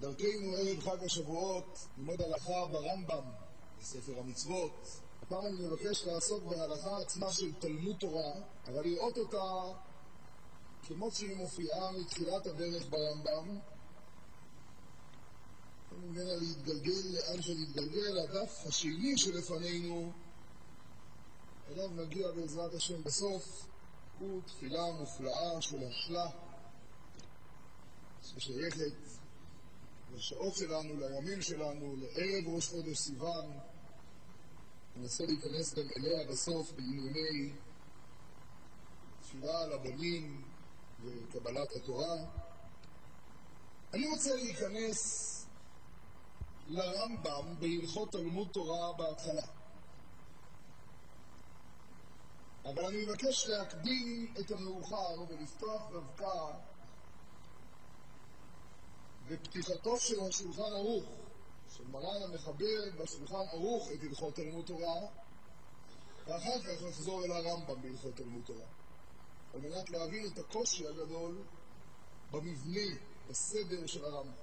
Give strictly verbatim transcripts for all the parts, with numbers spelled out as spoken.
דרכנו ערב חג השבועות, ללמוד הלכה ברמב"ם, בספר המצוות. הפעם אני מבקש לעסוק בהלכה עצמה של תלמוד תורה, אבל לראות אותה כמו שהיא מופיעה מתחילת הדרך ברמב"ם, ממנה להתגלגל לאן שנתגלגל. הדף השני שלפנינו, אליו נגיע בעזרת השם בסוף, הוא תפילה מופלאה של השלה, ששייכת לשעות שלנו, לימים שלנו, לערב ראש חודש סיוון. ננסה להיכנס גם אליה בסוף בענייני תפילה לבנים וקבלת התורה. אני רוצה להיכנס לרמב"ם בהלכות תלמוד תורה בהתחלה, אבל אני מבקש להקדים את המאוחר ולפתוח דווקא בפתיחתו של השולחן ערוך, של מרן המחבר בשולחן ערוך את הלכות תלמוד תורה, ואחר כך נחזור אל הרמב"ם בהלכות תלמוד תורה, על מנת להבין את הקושי הגדול במבנה, בסדר של הרמב"ם.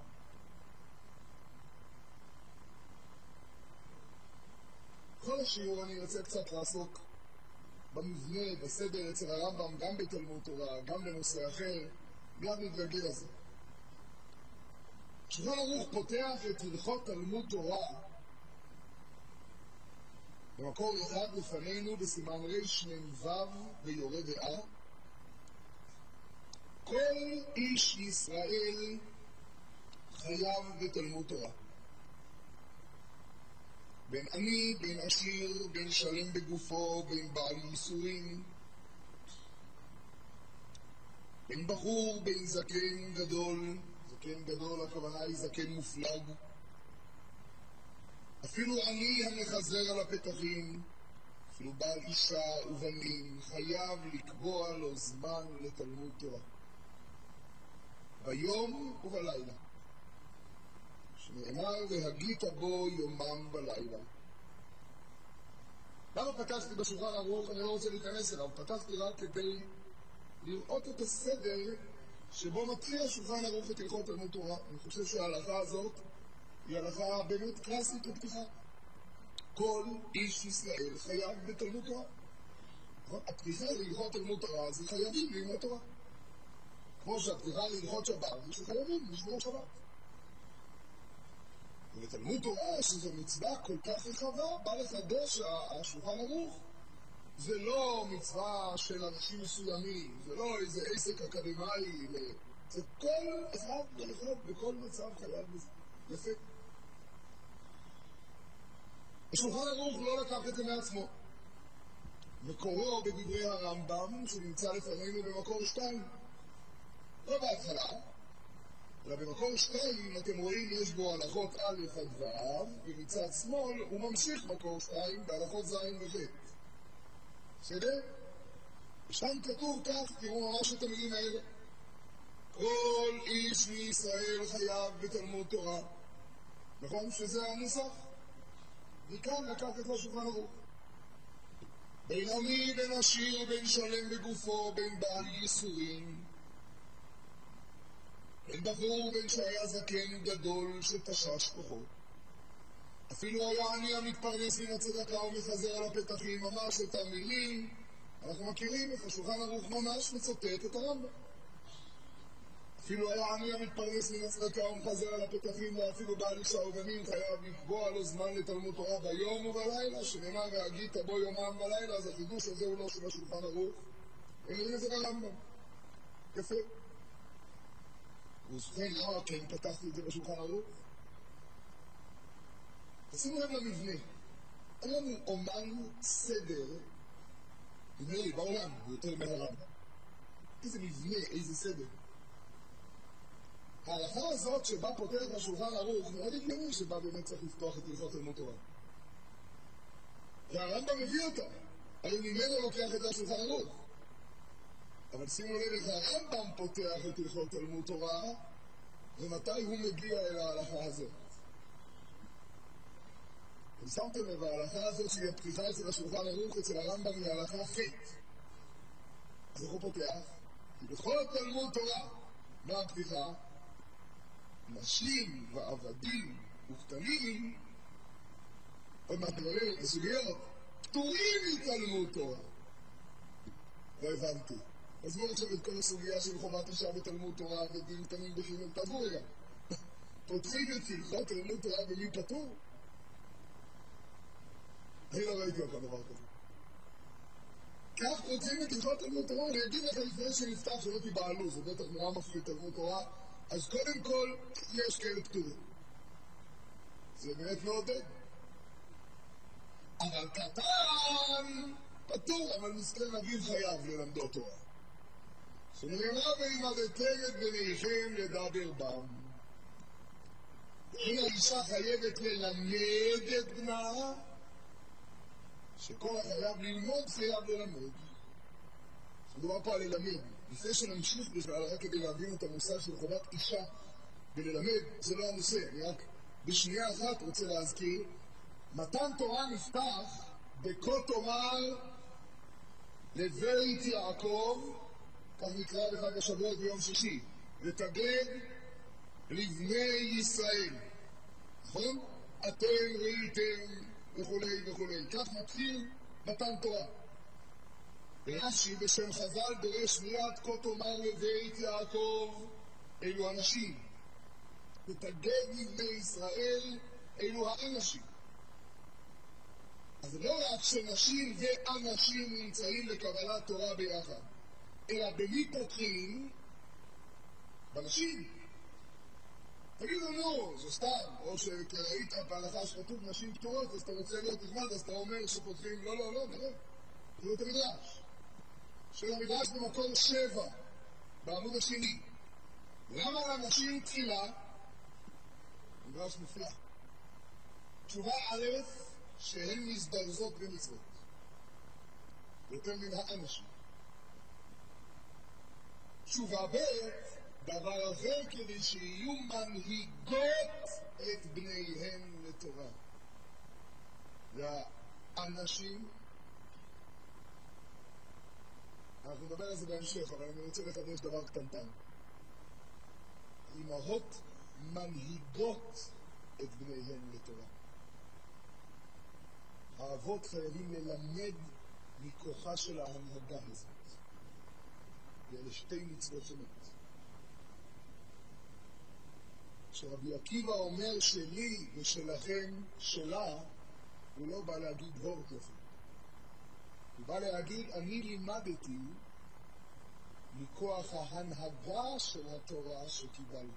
בכל השיעור אני רוצה קצת לעסוק במבנה, בסדר אצל הרמב"ם, גם בתלמוד תורה, גם בנושא אחר, גם נתגלגל לזה. שולחן ערוך פותח את הלכות תלמוד תורה במקור אחד לפנינו בסימן רש מ"ו ביורה דעה. כל איש ישראל חייב בתלמוד תורה, בין עני, בין עשיר, בין שלם בגופו, בין בעל ייסורים, בין בחור, בין זקן גדול. זקן גדול, הכוונה היא זקן מופלג. אפילו עני המחזר על הפתחים, אפילו בעל אישה ובנים, חייב לקבוע לו זמן לתלמוד תורה, ביום ובלילה, שנאמר והגית בו יומם ולילה. למה פתחתי בשולחן ערוך? אני לא רוצה להיכנס אליו, פתחתי רק כדי לראות את הסדר שבו מתחיל השולחן ערוך את הלכות תלמוד תורה. אני חושב שההלכה הזאת היא הלכה באמת קלאסית לפתיחה. כל איש ישראל חייב בתלמוד תורה. הפתיחה להלכות תלמוד תורה זה חייבים ללמוד תורה, כמו שהפתיחה להלכות שבת זה שחייבים לשמור שבת. ולתלמוד תורה, שזו מצווה כל כך רחבה, בא לחדש השולחן ערוך. זה לא מצווה של אנשים מסוימים, זה לא איזה עסק אקדמי, זה כל אחד ולכל בכל מצב חייב בזה. יפה. השולחן ערוך לא לקח את זה מעצמו. מקורו בדברי הרמב"ם שנמצא לפנינו במקור שתיים. לא בהתחלה, אלא במקור שתיים, אתם רואים, יש בו הלכות א' עד ו', ומצד שמאל הוא ממשיך מקור שתיים בהלכות ז' וח'. בסדר? שם כתוב כך, תראו ממש את המילים האלה. כל איש מישראל חייב בתלמוד תורה. נכון שזה הנוסח? מכאן לקח את השולחן ערוך. בין עני, בין עשיר, בין שלם בגופו, בין בעל ייסורים, בין בחור, בין שהיה זקן גדול שתשש כוחו. אפילו היה עני המתפרנס מן הצדקה ומחזר על הפתחים. ממש את המילים אנחנו מכירים, את השולחן ערוך ממש מצוטט את הרמב"ם. אפילו היה עני המתפרנס מן הצדקה ומחזר על הפתחים, ואפילו בעל אישה ובנים חייב לקבוע לו זמן לתלמוד תורה ביום ובלילה, שנאמר והגית בו יומם ולילה. אז החידוש הזה הוא לא של השולחן ערוך, אלא זה ברמב"ם. יפה. ובכן, למה כן פתחתי את זה בשולחן ערוך? תשימו לב למבנה. אין לנו אומן סדר, נדמה לי, בעולם, יותר מהרמב"ם. איזה מבנה, איזה סדר. ההלכה הזאת שבה פותח השולחן ערוך, מאוד הגיוני שבה באמת צריך לפתוח את הלכות תלמוד תורה. והרמב"ם מביא אותה, הרי ממנו לוקח את השולחן ערוך. אבל שימו לב איך הרמב"ם פותח את הלכות תלמוד תורה, ומתי הוא מגיע אל ההלכה הזאת. אתם שמתם לב, ההלכה הזאת שהיא הפתיחה אצל השולחן ערוך, אצל הרמב"ם היא הלכה ח'. אז איך הוא פותח? כי בכל תלמוד תורה, מה הפתיחה? נשים ועבדים וקטנים, עוד מעט נראה לסוגיות, פטורים מתלמוד תורה. לא הבנתי. אז בואו עכשיו את כל הסוגיה של חובת אישה בתלמוד תורה ודין קטנים בחינוך טבוריה. פותחים את הלכות תלמוד תורה במי פטור? אני לא ראיתי אותה דבר כזה. כך פותחים את הלכות תלמוד תורה, אני אגיד לך לפני שנפתח שלא תיבעלו, זה בטח נורא מפריד תלמוד תורה, אז קודם כל יש כאלה פטורים. זה באמת מעודד. אבל קטן פטור, אבל מסכן אביו חייב ללמדו תורה. שנאמר וימדתם את בניכם לדבר בם. אם האישה חייבת ללמד את בנה, שכל החייב ללמוד חייב ללמד. מדובר פה על ללמד. לפני שנמשיך בכלל, רק כדי להבין את המושג של חובת אישה וללמד, זה לא הנושא. אני רק בשנייה אחת רוצה להזכיר, מתן תורה נפתח בכה תאמר לבית יעקב, כך נקרא בחג השבועות ביום שישי, ותגד לבני ישראל. נכון? אתם ראיתם וכולי וכולי. כך מתחיל מתן תורה. רש"י בשם חז"ל דורש מיד כה תאמר לבית יעקב, אלו אנשים. ותגד לבני ישראל, אלו האנשים. אז לא רק שנשים ואנשים נמצאים לקבלת תורה ביחד, אלא במי פותחים? בנשים. תגידו, נו, זה סתם, או שראית בהלכה שכתוב נשים פטורות, אז אתה רוצה להיות נחמד, אז אתה אומר שפותחים, לא, לא, לא, נראה. זה לא את המדרש. של המדרש במקור שבע, בעמוד השני. למה לנשים תחילה? מדרש מופלא. תשובה א', שהן מזדרזות במצוות. יותר מן האנשים. תשובה ב', דבר אחר כדי שיהיו מנהיגות את בניהן לתורה. והאנשים, אנחנו נדבר על זה בהמשך, אבל אני רוצה לחדש דבר קטנטן. אמהות מנהיגות את בניהן לתורה. האבות חייבים ללמד מכוחה של ההנהגה הזאת. ואלה שתי מצוות שונות. כשרבי עקיבא אומר שלי ושלכם שלה, הוא לא בא להגיד וורט יפה. הוא בא להגיד, אני לימדתי מכוח ההנהגה של התורה שקיבלתי.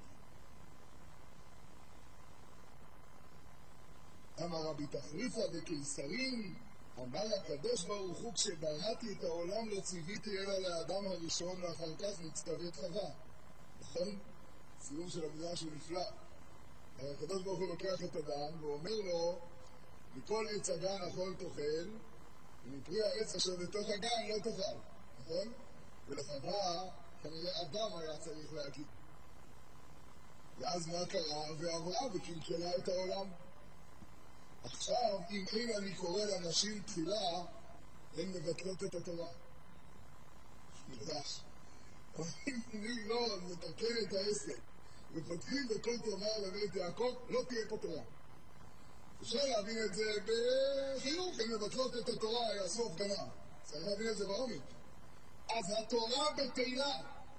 אמר רבי תחריפא דקיסרים, אמר הקדוש ברוך הוא, כשבראתי את העולם לא ציוויתי אלא לאדם הראשון ואחר כך נצטוות חווה. נכון? סיום של המדרש הוא נפלא. הקדוש ברוך הוא לוקח את אדם ואומר לו, מכל עץ הגן אכול תאכל, ומפרי העץ אשר בתוך הגן לא תאכל. נכון? ולחווה כנראה אדם היה צריך להגיד. ואז מה קרה? ועברה וקלקלה את העולם. עכשיו, אם אין אני קורא לנשים תחילה, הן מבטלות את התורה. מדרש. אם אני לא מתקן את העסק, ופותחים בכל תאמר לבית יעקב, לא תהיה פה תורה. אפשר להבין את זה בחינוך, הן מבטלות את התורה, יעשו הפגנה. צריך להבין את זה בעומק. אז התורה בתהילה.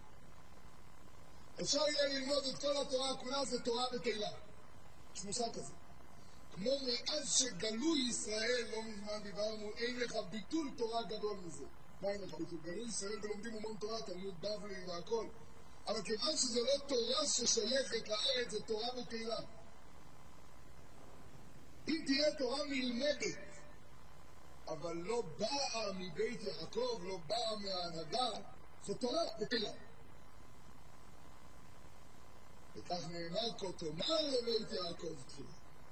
אפשר יהיה ללמוד את כל התורה כולה, זה תורה בתהילה. יש מושג כזה. כמו מאז שגלו ישראל, לא מזמן דיברנו, אין לך ביטול תורה גדול מזה. מה אין לך ביטול? גלו ישראל ולומדים המון תורה, תלמוד בבלי והכל. אבל כיוון שזה לא תורה ששייכת לארץ, זה תורה בתהילה. אם תהיה תורה נלמדת, אבל לא באה מבית יעקב, לא באה מההנהגה, זו תורה בתהילה. וכך נאמר, כה תאמר לבית יעקב תחילה.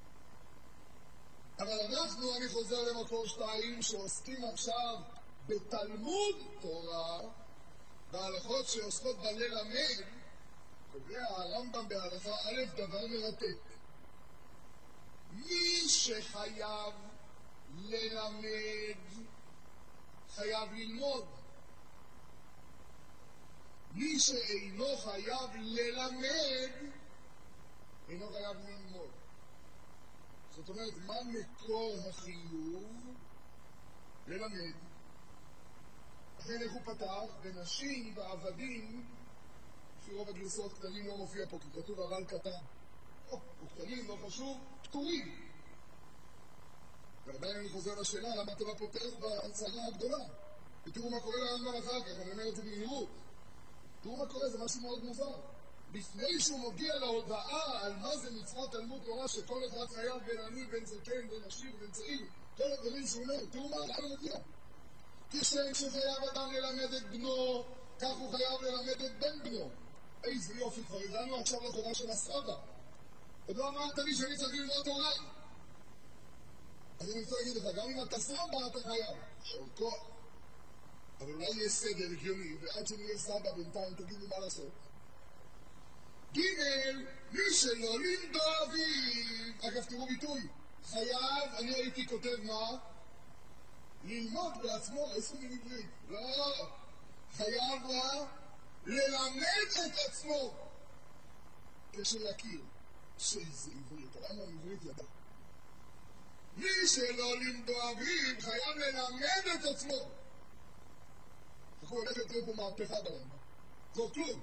אבל אנחנו, אני חוזר למקור שתיים, שעוסקים עכשיו בתלמוד תורה, בהלכות שעוסקות בללמד, קובע הרמב"ם בהלכה א' דבר מרתק. מי שחייב ללמד, חייב ללמוד. מי שאינו חייב ללמד, אינו חייב ללמוד. זאת אומרת, מה מקור החיוב? ללמד. לכן איך הוא פתח? ונשים ועבדים, לפי רוב הגרסאות קטנים לא מופיע פה, כי כתוב אבל קטן. או, הוא קטנים, לא חשוב, פטורים. ועדיין אני חוזר לשאלה, למה אתה לא פותח בהצהרה הגדולה? ותראו מה קורה לרמב"ם אחר כך, אני אומר את זה במהירות. תראו מה קורה, זה משהו מאוד מוזר. לפני שהוא מגיע להודעה על מה זה מצוות תלמוד תורה, שכל אחד חייב בין עני, בין זקן, בין עשיר, בין צעיר, כל הדברים שהוא אומר, תראו מה, לאן הוא מגיע? כשם שחייב אדם ללמד את בנו, כך הוא חייב ללמד את בן בנו. איזה יופי, כבר הגענו עכשיו לתורה של הסבא. עוד לא אמרת לי שאני צריך ללמוד תורה. אז אני רוצה להגיד לך, גם אם אתה סבא אתה חייב. שעוד כוח. אבל אולי יהיה סדר הגיוני, ועד שנהיה סבא בינתיים תגידו מה לעשות. ג' מי שלא לימדו אביו. אגב, תראו ביטוי. חייב, אני הייתי כותב מה? ללמוד בעצמו, איזה מין עברית. לא. חייב מה? ללמד את עצמו. כשלהכיר. שאיזה עברית. למה עברית ידע? מי שלא לימדו אביו חייב ללמד את עצמו. אנחנו הולכת להיות פה מהפכה בעולם. לא כלום.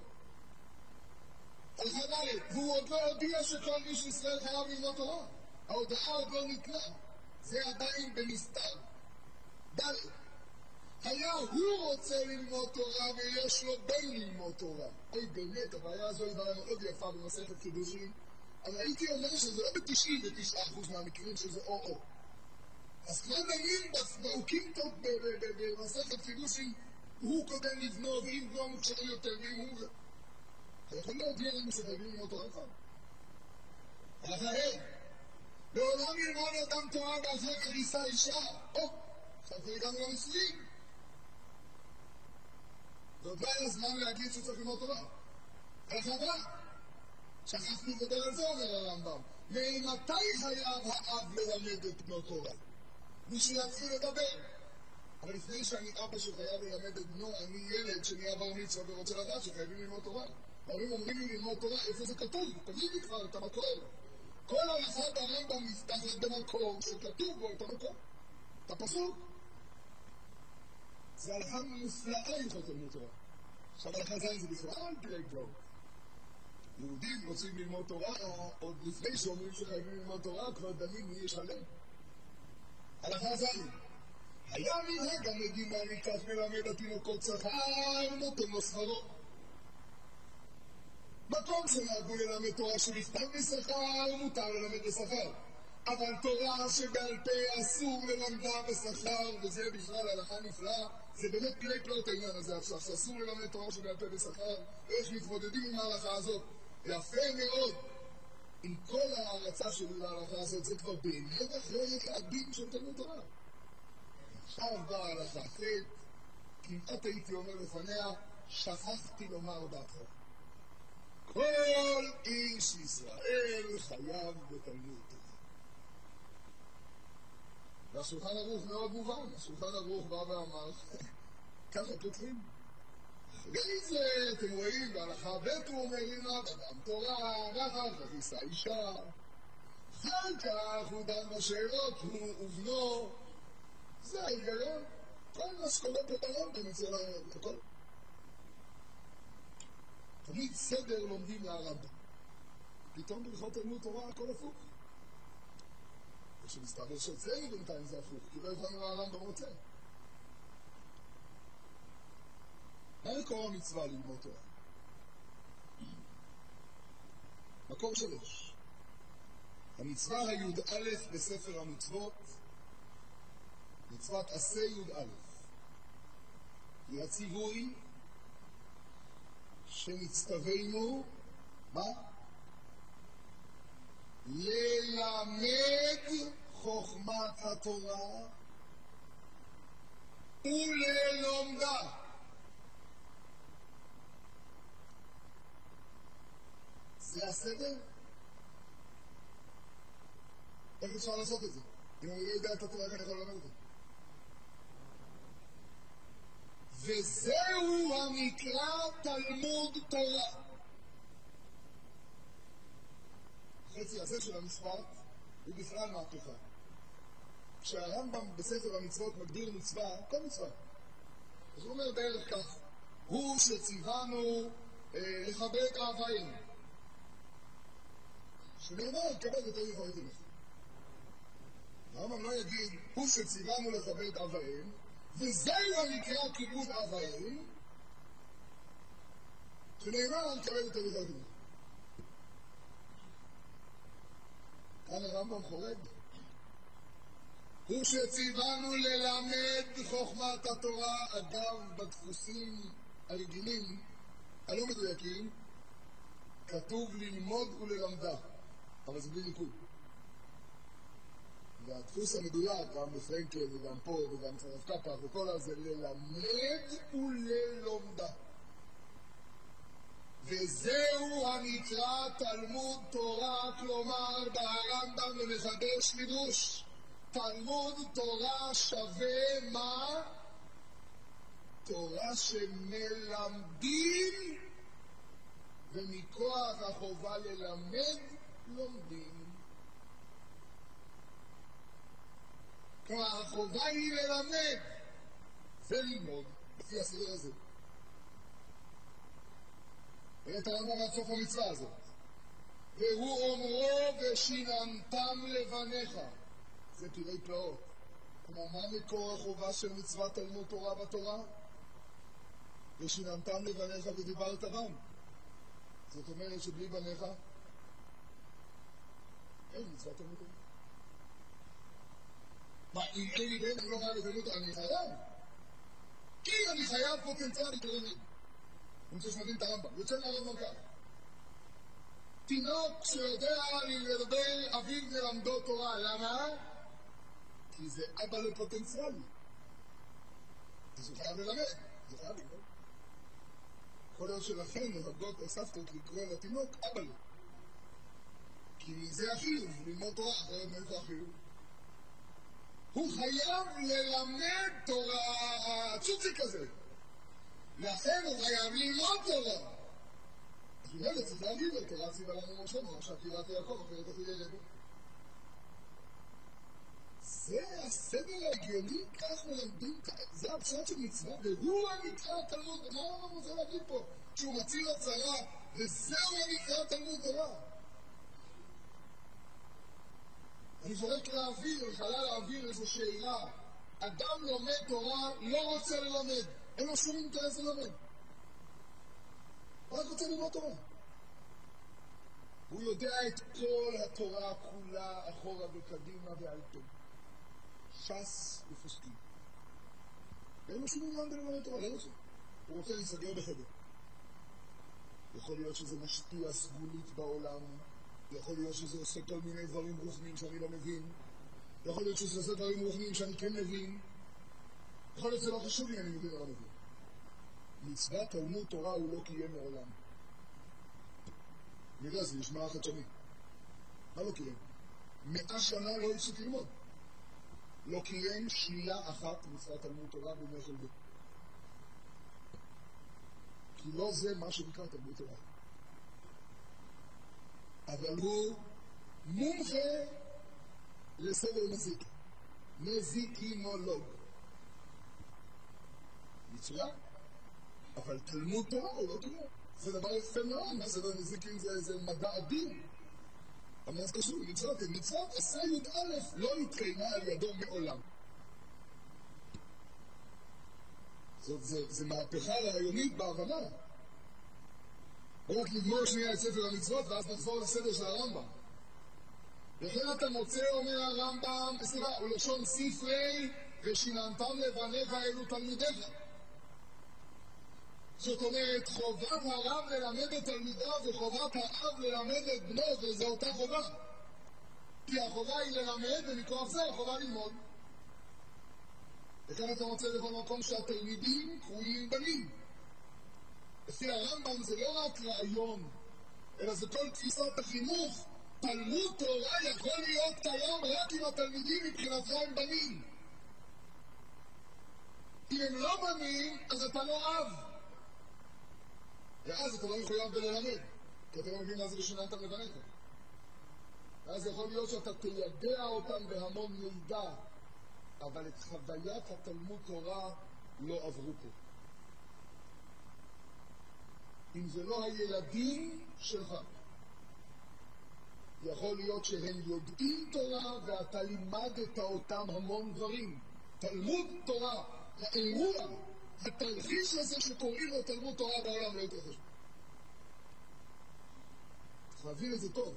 הלכה ד' והוא עוד לא הודיע שכל איש ישראל חייב ללמוד תורה. ההודעה עוד לא ניתנה. זה עדיין במסתר. ד' היה הוא רוצה ללמוד תורה ויש לו בן ללמוד תורה. אוי באמת, הבעיה הזו היא בעיה מאוד יפה במסכת קידושין. אבל הייתי אומר שזה לא ב-תשעים ותשעה אחוז מהמקרים שזה או-או. אז כבר דנים בפירוקים טוב במסכת קידושין, הוא קודם לבנו, ואם בנו מוכשר יותר, ואם הוא... אתה יכול להודיע לנו שחייבים ללמוד תורה אחד. אחרי, לעולם ילמוד אדם תורה ואחר כך יישא אישה. או, עכשיו הגענו לנישואים. ועוד לא היה זמן להגיד שצריך ללמוד תורה. הרחבה. שכחתי לדבר על זה, אומר הרמב"ם. ממתי חייב האב ללמד את בנו תורה? מישהו יתחיל לדבר. אבל לפני שאני אבא שחייב ללמד את בנו, אני ילד שנהיה בר מצווה ורוצה לדעת שחייבים ללמוד תורה. ההורים אומרים לי ללמוד תורה, איפה זה כתוב? תגיד לי כבר את המקור. כל הלכת הרמב"ם נפתחת במקור שכתוב בו את המקור. את הפסוק. זה הלכה מופלאה הלכות תלמוד תורה. עכשיו הלכה זין זה בכלל פרק טוב. יהודים רוצים ללמוד תורה, עוד לפני שאומרים שחייבים ללמוד תורה, כבר דנים מי ישלם. הלכה זין. היה מנהג המדינה מכך מלמד התינוקות שכר, נותן לו שכרו. מקום שנהגו ללמד תורה שנפטר בשכר, מותר ללמד בשכר. אבל תורה שבעל פה אסור ללמדה בשכר, וזה בכלל הלכה נפלאה, זה באמת פלאי פלאות העניין הזה עכשיו, שאסור ללמד תורה שבעל פה בשכר, ואיך מתמודדים עם ההלכה הזאת. יפה מאוד. עם כל ההרצה שלי להלכה הזאת, זה כבר באמת אחרת הדין של תלמוד תורה. עכשיו באה הלכה אחרת, כמעט הייתי אומר לפניה, שכחתי לומר דעתך. כל איש ישראל חייב בתלמוד תורה. והשולחן ערוך מאוד מובן, השולחן ערוך בא ואמר, ככה כותבים. אחרי זה אתם רואים, בהלכה ב' הוא אומר לי, אדם תורה, ואחר כך יישא אישה. אחר כך הוא דן בשאלות, הוא ובנו. זה ההיגיון. כל מה שקורה פה ברמב"ם אצל הכל. תמיד סדר לומדים מהרמב"ם. פתאום בהלכות תלמוד תורה הכל הפוך. ושמסתבר שאצלנו בינתיים זה הפוך, כי לא הבנו מה הרמב"ם רוצה. מה מקור המצווה ללמוד תורה? מקור שלוש. המצווה הי"א בספר המצוות, מצוות עשה י"א. היא הציווי שנצטווינו, מה? ללמד חוכמת התורה וללומדה. זה הסדר? איך אפשר לעשות את זה? אם אני לא יודע את התורה, איך אני יכול ללמד את זה? וזהו הנקרא תלמוד תורה. החצי הזה של המשפט הוא בכלל מהפכה. כשהרמב"ם בספר המצוות מגדיר מצווה, כל מצווה, אז הוא אומר בערך כך, הוא שציוונו אה, לכבד אבאים. שנאמר, כבד את אביך ואת אמך. הרמב"ם לא יגיד, הוא שציוונו לכבד אבאים, וזהו הנקרא כיבוד אבאים, שנאמר, לכבד את אביך ואת אמך. כאן הרמב"ם חורג. הוא שציוונו ללמד חוכמת התורה, אגב, בדפוסים הרגילים, הלא מדויקים, כתוב ללמוד וללמדה, אבל זה בלי ניקוד. והדפוס המדויק, גם בפרנקל וגם פה וגם צרף קפח וכל הזה, ללמד וללומדה. וזהו הנקרא תלמוד תורה, כלומר ברמב"ם ומחדש חידוש. תלמוד תורה שווה מה? תורה שמלמדים, ומכוח החובה ללמד, לומדים. כלומר, החובה היא ללמד, וללמוד, לפי הסדר הזה. ואת הרמב"ם עד סוף המצווה הזאת. והוא אומרו ושיננתם לבניך. זה פלאי פלאות. כלומר, מה מקור החובה של מצוות תלמוד תורה בתורה? ושיננתם לבניך ודיברת בם. זאת אומרת שבלי בניך אין מצוות תלמוד תורה. מה, אם אין לי בן, אני לא חייב לתלמוד תורה, אני חייב. כי אני חייב פוטנציאלית ללמד. אני רוצה שנבין את הרמב"ם. יוצא מהרמב"ם כך. תינוק שיודע לדבר אביו ללמדו תורה. למה? כי זה אבא לפוטנציאלי. אז הוא חייב ללמד. זה חייב ללמוד. יכול להיות שלכן מרבות או סבתות לקרוא לתינוק אבא לו. כי זה אחיו, ללמוד תורה, אחרת מאיפה אחיו. הוא חייב ללמד תורה, הצוציק הזה. לכן הוא חייב ללמוד תורה. אז הוא ילד צריך להגיד לו, תורה ציווה לנו משה, עכשיו קירת יעקב, אחרת אחרי ילד. זה הסדר ההגיוני, כך מלמדים, זה הפשט של מצווה, והוא הנקרא תלמוד. מה הוא רוצה להגיד פה? שהוא מציל הצרה, וזהו הנקרא תלמוד תורה. אני זורק לאוויר, חלל לאוויר איזו שאלה. אדם לומד תורה, לא רוצה ללמד. אין לו שום אינטרס ללמד. רק רוצה ללמוד תורה. הוא יודע את כל התורה כולה, אחורה וקדימה ועל פה. ש"ס ופוסקים. אין לו שום עניין בללמד תורה, לא רוצה. הוא רוצה להיסגר בחדר. יכול להיות שזה משפיע סגולית בעולם. יכול להיות שזה עושה כל מיני דברים רוחניים שאני לא מבין. יכול להיות שזה עושה דברים רוחניים שאני כן מבין. יכול להיות שזה לא חשוב לי, אני מבין או לא מבין. מצוות תלמוד תורה הוא לא קיים מעולם. נראה, זה נשמע חדשני. מה לא קיים? מאה שנה לא הפסיק ללמוד. לא קיים שנייה אחת מצוות תלמוד תורה בימי חלדו. כי לא זה מה שנקרא תלמוד תורה. אבל הוא מומחה לסדר מזיק. מזיקינולוג. מצוין. אבל תלמוד תורה הוא לא תורה. זה דבר יפה מאוד. מה סדר מזיקין זה מדע עדין. אבל אז קשור, מצוות, מצוות עשה י"א לא התקיימה על ידו מעולם. זאת, זה, זה מהפכה רעיונית בהבנה. רק נגמור שנייה את ספר המצוות ואז נחזור לסדר של הרמב"ם. לכן אתה מוצא, אומר הרמב"ם, סליחה, הוא לשון ספרי ושיננתם לבניך אלו תלמידיך. זאת אומרת, חובת הרב ללמד את תלמידיו וחובת האב ללמד את בנו, וזו אותה חובה. כי החובה היא ללמד, ומכוח זה החובה ללמוד. וכאן אתה מוצא בכל מקום שהתלמידים קרויים בנים. לפי הרמב"ם זה לא רק רעיון, אלא זה כל תפיסת החינוך. תלמוד תורה יכול להיות קיים רק אם התלמידים מבחינתך הם בנים. אם הם לא בנים, אז אתה לא אב. ואז אתה לא מחויב בללמד, כי אתה לא מבין מה זה ושיננתם לבניך. אז יכול להיות שאתה תיידע אותם בהמון מידע, אבל את חוויית התלמוד תורה לא עברו פה. אם זה לא הילדים שלך, יכול להיות שהם יודעים תורה ואתה לימדת אותם המון דברים. תלמוד תורה, האירוע, התרחיש הזה שקוראים לו תלמוד תורה בעולם לא יותר חשוב. צריך להבין את זה טוב.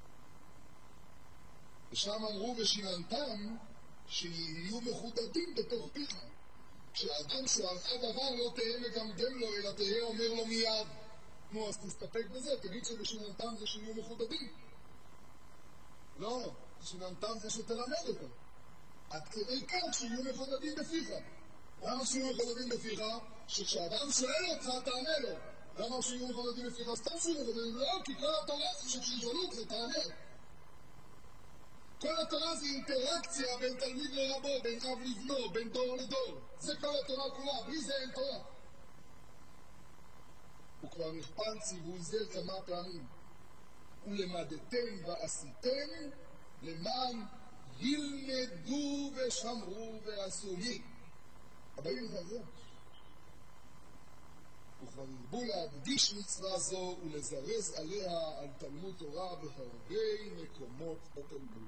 ושם אמרו ושיננתם שיהיו מחודדים בתוך פיך. כשאדם שואלך דבר לא תהיה מגמגם לו, אלא תהיה אומר לו מיד. נו, אז תסתפק בזה, תגיד שבשיננתם זה שיהיו מחודדים. לא, שיננתם זה שתלמד אותם. עד כדי כך שיהיו מחודדים בפיך. למה שיהיו מחודדים בפיך? שכשאדם שואל אותך, תענה לו. למה שיהיו מחודדים בפיך? סתם שיהיו מחודדים. לא, כי כל התורה זה שכשישאלו אותך, תענה. כל התורה זה אינטראקציה בין תלמיד לרבו, בין אב לבנו, בין דור לדור. זה כל התורה כולה, בלי זה אין תורה. הוא כבר נכפל ציווי זה כמה פעמים. ולמדתם ועשיתם למען ילמדו ושמרו ועשו מי. הבאים הזה. וכבר הרבו להדגיש מצווה זו ולזרז עליה על תלמוד תורה בהרבה מקומות בתלמוד.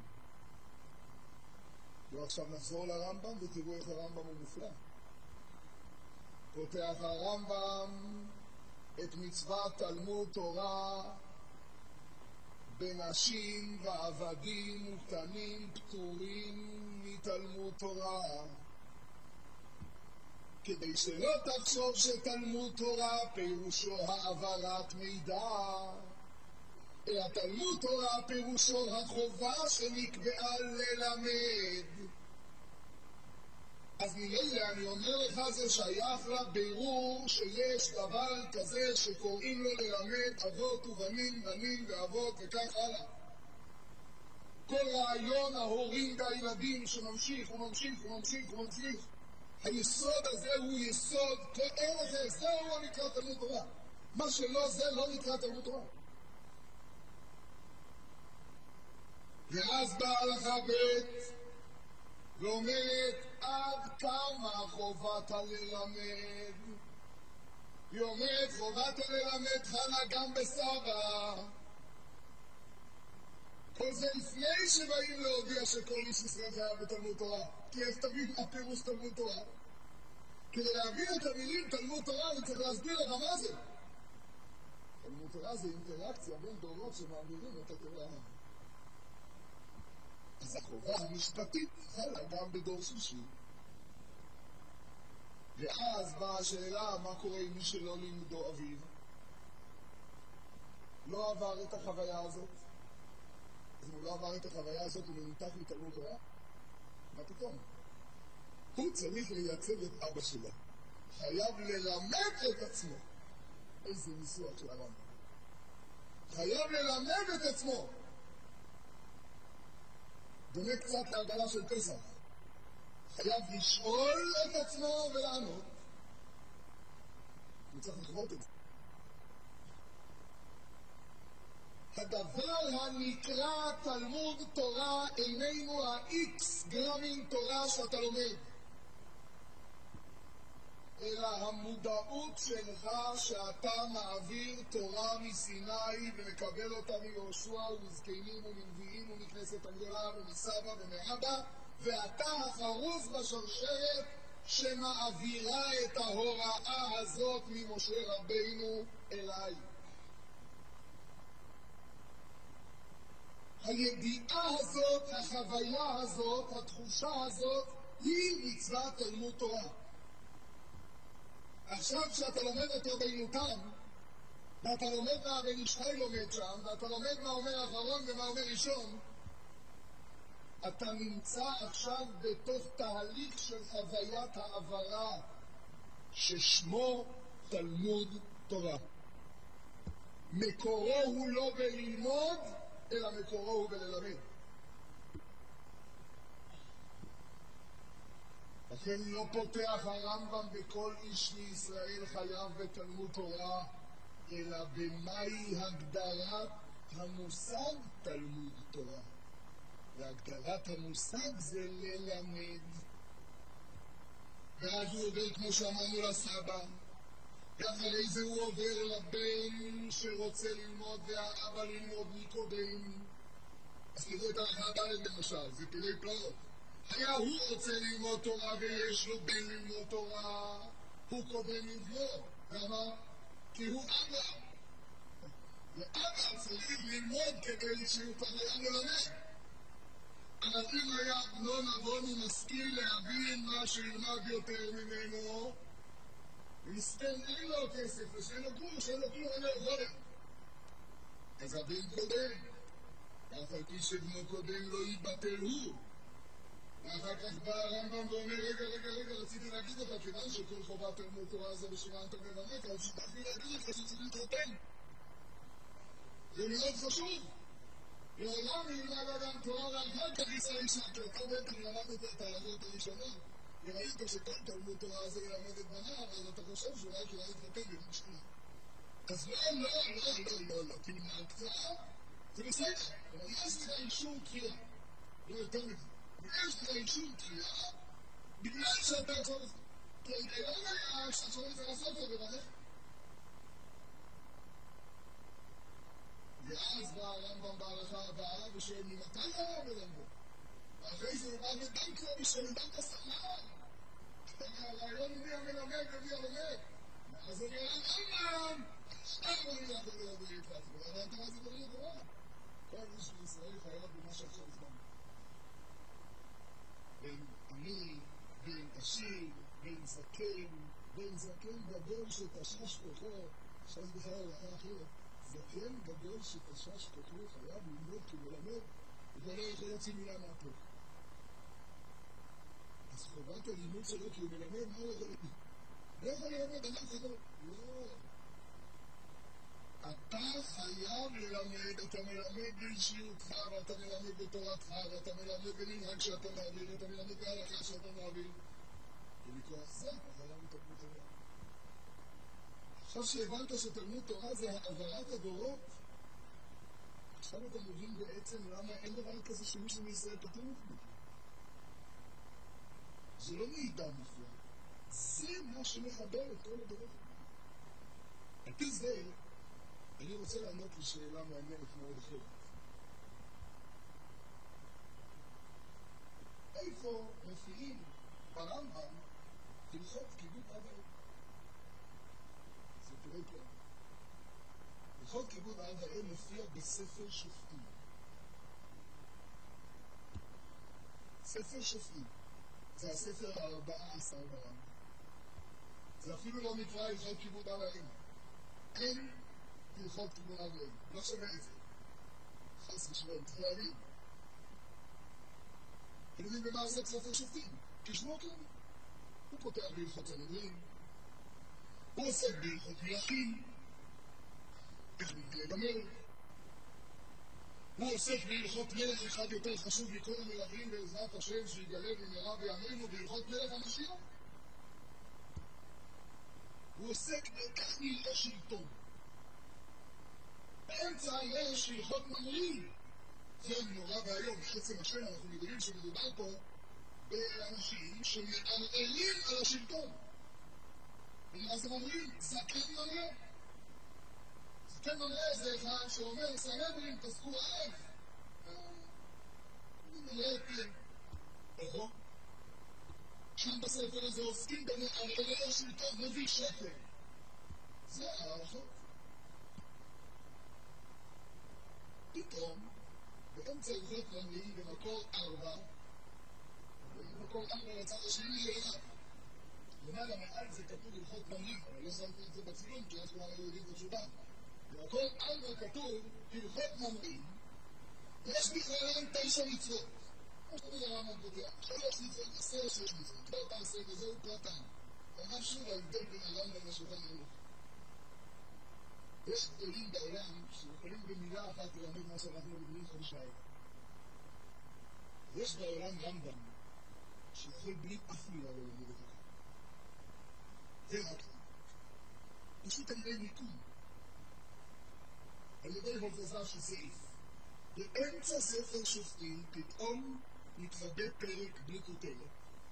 ועכשיו נחזור לרמב"ם ותראו איך הרמב"ם הוא מופלא. פותח הרמב"ם את מצוות תלמוד תורה בנשים ועבדים וקטנים פטורים מתלמוד תורה, כדי שלא תחשוב שתלמוד תורה פירושו העברת מידע, אלא תלמוד תורה פירושו החובה שנקבעה ללמד. אז ממילא אני אומר לך, זה שייך לבירור שיש דבר כזה שקוראים לו ללמד אבות ובנים, בנים ואבות וכך הלאה. כל רעיון ההורים והילדים שממשיך וממשיך וממשיך וממשיך, היסוד הזה הוא יסוד, כל ערך הזה הוא נקרא תלמוד תורה. מה שלא זה לא נקרא תלמוד תורה. ואז באה הלכה ב' ואומרת עד כמה חובת הללמד. היא אומרת חובת הללמד חלה גם בסבא. כל זה לפני שבאים להודיע שכל איש ישראל חייב בתלמוד תורה. כי איך תבין מה פירוש תלמוד תורה? כדי להבין את המילים תלמוד תורה אני צריך להסביר לך מה זה. תלמוד תורה זה אינטראקציה בין דורות שמעבירים את התורה. אז החובה המשפטית חלה גם בדור שישי. ואז באה השאלה מה קורה עם מי שלא לימדו אביו, לא עבר את החוויה הזאת. אז אם הוא לא עבר את החוויה הזאת הוא מנותק מתלמוד תורה? מה פתאום? הוא צריך לייצב את אבא שלו, חייב ללמד את עצמו. איזה ניסוח של הרמב"ם, חייב ללמד את עצמו. דומה קצת להגלה של פסח, חייב לשאול את עצמו ולענות. הוא צריך לחוות את זה. הדבר הנקרא תלמוד תורה איננו ה-X גרמים תורה שאתה לומד, אלא המודעות שלך שאתה מעביר תורה מסיני ומקבל אותה מיהושע ומזקנים ומנביאים ומכנסת הגדולה ומסבא ומאבא, ואתה החרוז בשרשרת שמעבירה את ההוראה הזאת ממשה רבינו אליי. הידיעה הזאת, החוויה הזאת, התחושה הזאת, היא מצוות תלמוד תורה. עכשיו כשאתה לומד את רבינותם, ואתה לומד מה הבן ישחי לומד שם, ואתה לומד מה אומר אחרון ומה אומר ראשון, אתה נמצא עכשיו בתוך תהליך של חוויית העברה ששמו תלמוד תורה. מקורו הוא לא בללמוד, אלא מקורו הוא בללמד. לכן לא פותח הרמב"ם בכל איש מישראל חייב בתלמוד תורה, אלא במהי הגדרת המושג תלמוד תורה. והגדרת המושג זה ללמד. ואז הוא עובר, כמו שאמרנו לסבא, ואחרי זה הוא עובר לבן שרוצה ללמוד והאבא ללמוד מקודם. אז תראו את האחד למשל, זה פלאי פלאות. היה הוא רוצה ללמוד תורה ויש לו בן ללמוד תורה, הוא קודם ללמוד. למה? כי הוא אבא. ואבא צריך ללמוד כדי שיותר היה ללמד. אבל אם היה בנו נבוני משכיל להבין מה שילמד יותר ממנו, מסכן אין לו כסף, ושאין לו כלום, שאין לו כלום, אין לו יכולת. אז הבן קודם, אף על פי שבנו קודם לא ייבטל הוא. ואחר כך בא הרמב"ם ואומר, רגע, רגע, רגע, רציתי להגיד לך, כיוון שכל חובת תלמוד תורה זה בשביל אתה מלמד, אבל שתכתי להגיד לך שצריך להתחתן. זה מאוד חשוב. לעולם ילמד אדם תורה ואחר כך יישא אישה, כי אותו בן כי למדת את ההלכות הראשונות, וראית שכל תלמוד תורה הזה ילמד את בניו, אז אתה חושב שאולי כדאי להתחתן בן שנייה. אז לא, לא, לא, לא, לא, לא, תלמד קצרה, זה בסדר, אבל יש לך אישור קריאה, לא יותר מזה. ויש לך אישור קריאה, בגלל שאתה צריך, כי לא היה שאתה צריך לעשות את זה בבניך. ואז בא הרמב"ם בהלכה הבאה ושואל ממתי היה הרמב"ם? ואחרי זה הוא בא ודנקו ושואל דנקו סמאר. הרעיון הוא מי המלמד ומי הלומד. אז הוא אומר, הרמב"ם! עכשיו אני יכול לראות ולהתלת. אבל אתה מה זה דברים דבר? כל איש בישראל חייב במה שעכשיו הזמן. בין עני, בין עשיר, בין זקן, בין זקן גדול שתשש כוחו, עכשיו בכלל הלכה אחרת. זקן גדול שתשש כוחו חייב ללמוד כמלמד, וכבר לא יכול להוציא מילה מהפה. אז חובת הלימוד שלו כי הוא מלמד, מה הוא יכול להגיד? לא יכול ללמד, אני יכול... לא. אתה חייב ללמד, אתה מלמד באישיותך, ואתה מלמד בתורתך, ואתה מלמד במנהג שאתה מעביר, ואתה מלמד בהלכה שאתה מעביר. ומכוח זה, אתה חייב לתלמוד תורה. עכשיו שהבנת שתלמוד תורה זה העברת הדורות, עכשיו אתה מבין בעצם למה אין דבר כזה שמישהו מישראל פטור מכם. זה לא מידע נפלא, זה מה שמחבר את כל הדורות. על פי זה, אני רוצה לענות לשאלה מעניינת מאוד אחרת. איפה מופיעים ברמב"ם הלכות כיבוד אב ואם? זה פלאי פלאות. הלכות כיבוד אב ואם מופיע בספר שופטים. ספר שופטים זה הספר הארבעה עשר ברמב"ם. זה אפילו לא נקרא הלכות כיבוד אב ואם. אין הלכות כיבוד אב ואם. לא שווה את זה. חס ושלום, צריך להבין. אתם יודעים במה עוסק ספר שופטים? תשמעו אותו. הוא פותח בהלכות הנדרים. הוא עוסק בהלכות מלכים. איך מתגלה במלך. הוא עוסק בהלכות מלך אחד יותר חשוב מכל המלכים בעזרת השם שיגלה במהרה בימינו בהלכות מלך המשיח. הוא עוסק בכך נראה שלטון. באמצע יש הלכות ממרים. זה נורא והיום, בעצם השם אנחנו מגלים שמדובר פה באנשים שמערערים על השלטון. ומה זה ממרים? זקן ממרה. זקן ממרה זה אחד שאומר, סנהדרין, תזכו האב. נראה את אוהו. שם בספר הזה עוסקים במערערי השלטון, מביא שקר. זה הערכות. פתאום, באמצע הלכות ממרים במקור ארבע, במקור ארבע לצד השני שלך. למעלה מעל זה כתוב הלכות ממרים, אבל לא שמתי את זה בצילום, כי אז כולנו יודעים את התשובה. במקור ארבע כתוב הלכות ממרים, יש בכללם תשע מצוות. כמו שתמיד הרמב"ם פותח, שלוש מצוות עשר שש מצוות, לא תעשה וזהו פרטן. אבל שוב ההבדל בין הרמב"ם לשולחן ערוך. יש גדולים בעולם שיכולים במילה אחת ללמד מה שאנחנו מדברים חמישה אלף. יש בעולם רמב"ם שיכול בלי אף מילה לא ללמד את זה. זה רק פשוט על ידי מיקום. על ידי הובזה של סעיף. באמצע ספר שופטים פתאום מתוודא פרק בלי כותרת,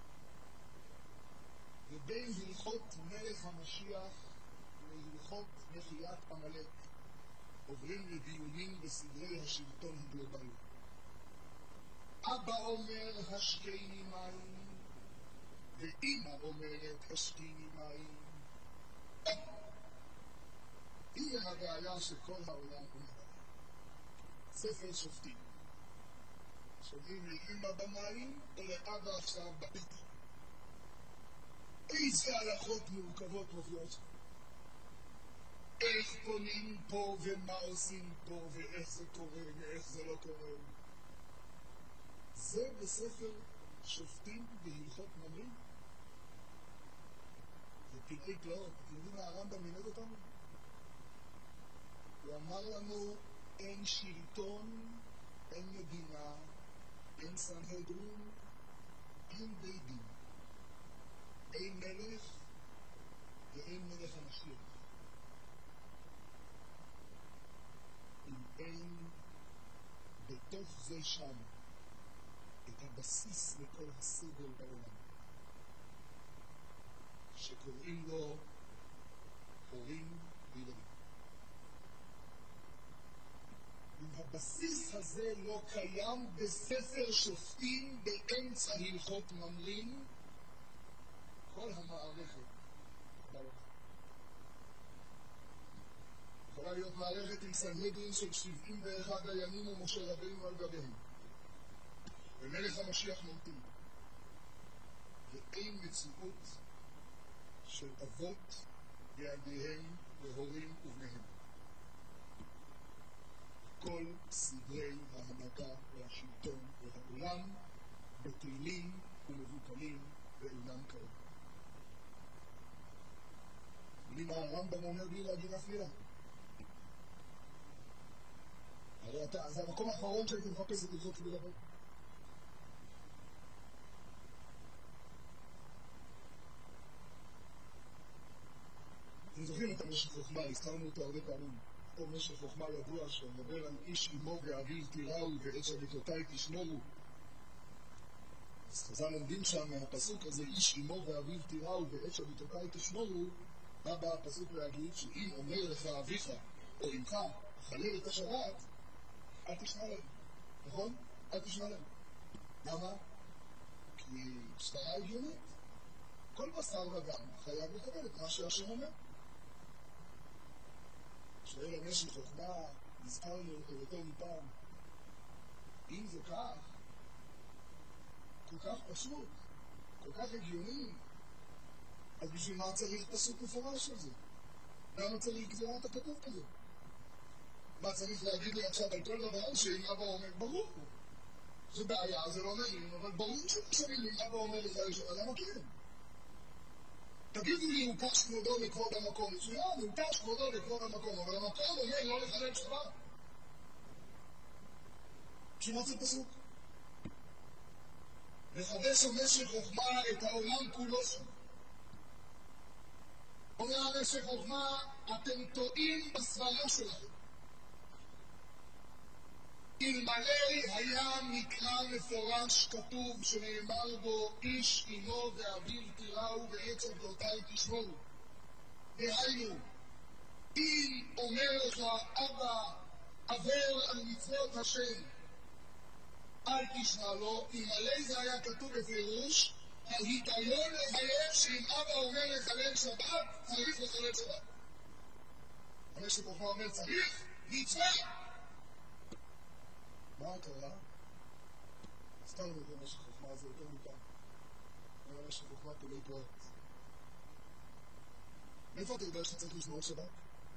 ובין הלכות מלך המשיח להלכות מחיית עמלק עוברים לדיונים בסדרי השלטון הגלובלי. אבא אומר השקני מים, ואמא אומרת השקני מים. היא הבעיה שכל העולם אומר. ספר שופטים. שומעים לאמא במים או לאבא עכשיו בבטן. איזה הלכות מורכבות מופיעות שם. איך פונים פה ומה עושים פה ואיך זה קורה ואיך זה לא קורה. זה בספר שופטים בהלכות ממרים. זה פלאי פלאות. אתם יודעים מה הרמב"ם לימד אותנו? הוא אמר לנו אין שלטון, אין מדינה, אין סנהדרין, אין בית דין. אין מלך ואין מלך המשיח. אם אין בתוך זה שם את הבסיס לכל הסדר בעולם, שקוראים לו הורים וילדים. אם הבסיס הזה לא קיים בספר שופטים באמצע הלכות ממרים, כל המערכת בעולם. יכולה להיות מערכת עם סנהדרין של שבעים ואחד דיינים ומשה רבינו על גביהם. ומלך המשיח ממתין. ואין מציאות של אבות וילדיהם והורים ובניהם. כל סדרי ההנהגה והשלטון והעולם בטלים ומבוטלים ואינם כאלה. יודעים מה הרמב"ם אומר בלי להגיד אף מילה? הרי אתה, זה המקום האחרון שהייתי מחפש את הלכות כדי לבוא. אתם זוכרים את המשך חוכמה, הזכרנו אותו הרבה פעמים. אותו משך חוכמה ידוע שמדבר על איש אמו ואביו תיראו ואת שבתותיי תשמורו. אז חז"ל לומדים שם מהפסוק הזה, איש אמו ואביו תיראו ואת שבתותיי תשמורו, מה בא הפסוק להגיד? שאם אומר לך אביך או אמך חלל את השבת, אל תשמע להם, נכון? אל תשמע להם. למה? כי סברה הגיונית. כל בשר ודם חייב לקבל את מה שהשם אומר. שואל המשך חוכמה, נזכרנו יותר מפעם, אם זה כך, כל כך פשוט, כל כך הגיוני, אז בשביל מה צריך פסוק מפורש על זה? למה צריך גזירת הכתוב כזה? מה צריך להגיד לי עכשיו על כל דבר שאם אבא אומר, ברור, זה בעיה, זה לא נעים, אבל ברור שמשנים אם אבא אומר לך, למה כן? תגידו לי, הוא פש כבודו לכבוד המקום. מצוין, הוא פש כבודו לכבוד המקום, אבל המקום אומר לא לחלל שבת. בשביל מה זה פסוק? לחדש המשך חוכמה את העולם כולו שם. אומר המשך חוכמה, אתם טועים בסברה שלכם. אלמלא היה מקרא מפורש כתוב שנאמר בו איש אמו ואביו תיראו ואת שבתותיי תשמורו. דהיינו, אם אומר לך אבא עבר על מצוות השם אל תשמע לו, אלמלא זה היה כתוב בפירוש, ההיגיון לחייב שאם אבא אומר לחלל שבת צריך לחלל שבת. המשך חוכמה אומר צריך מצווה. מה קרה? הזכרנו את המשך חוכמה הזה יותר מפעם. המשך חוכמה פלאי פלאות. מאיפה אתה יודע שאתה צריך לשמור שבת?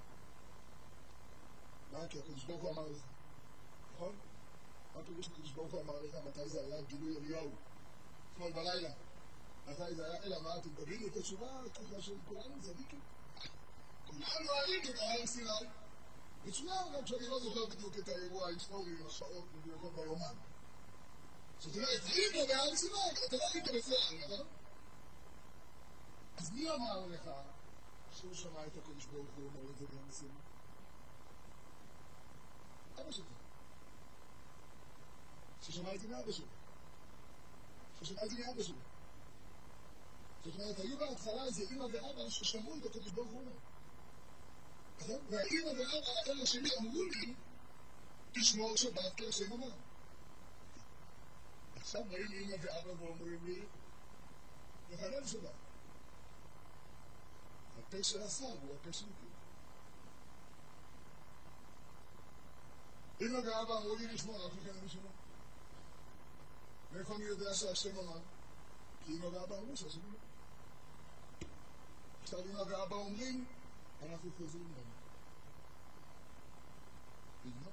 מה? כי הקדוש ברוך הוא אמר לך. נכון? מה פירוש הקדוש ברוך הוא אמר לך? מתי זה היה? גילוי אליהו. אתמול בלילה. מתי זה היה? אלא מה? אתם תבינו את התשובה ככה של כולנו צדיקים. כולנו עלינו את הר סיני. מצוין, גם שאני לא זוכר בדיוק את האירוע ההיסטורי עם השעות מדויקות ביומן. זאת אומרת, היינו בהר סיני, אתה לא היית בפועל, נכון? אז מי אמר לך שהוא שמע את הקדוש ברוך הוא אומר את זה בהר סיני? אבא שלך. ששמע את זה מאבא שלו. ששמע את זה מאבא שלו. זאת אומרת, היו בהתחלה איזה אמא ואבא ששמעו את הקדוש ברוך הוא. נכון? והאמא ואבא האלה שלי אמרו לי, תשמור שבת כי השם אמר. עכשיו באים אמא ואבא ואומרים לי, לחלל שבת. הפה של השר הוא הפה של פי. אמא ואבא אמרו לי לשמור, רק לכן אני שומע. מאיפה אני יודע שהשם אמר? כי אמא ואבא אמרו שהשם אמר. עכשיו אמא ואבא אומרים, אנחנו חוזרים לנו. בגלל?